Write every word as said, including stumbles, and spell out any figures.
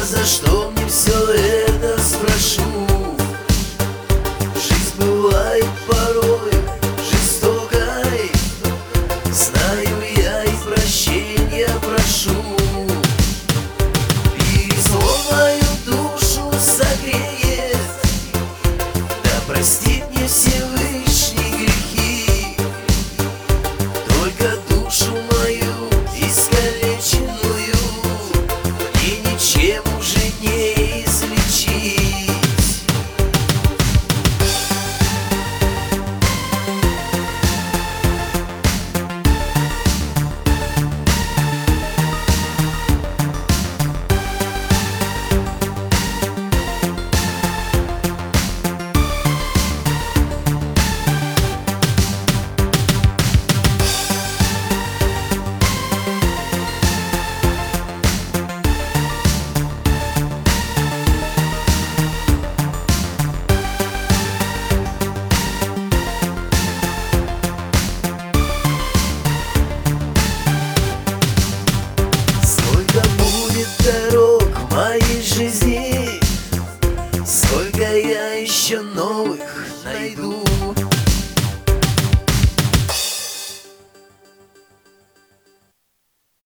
за что мне все это, спрошу? Жизнь бывает порой жестокой, знаю я и прощения прошу. И зло мою душу согреет, да простит мне Всевышний грехи. Только душу мою искалеченную мне ничем уже не излечить. Дорог в моей жизни, сколько я еще новых найду.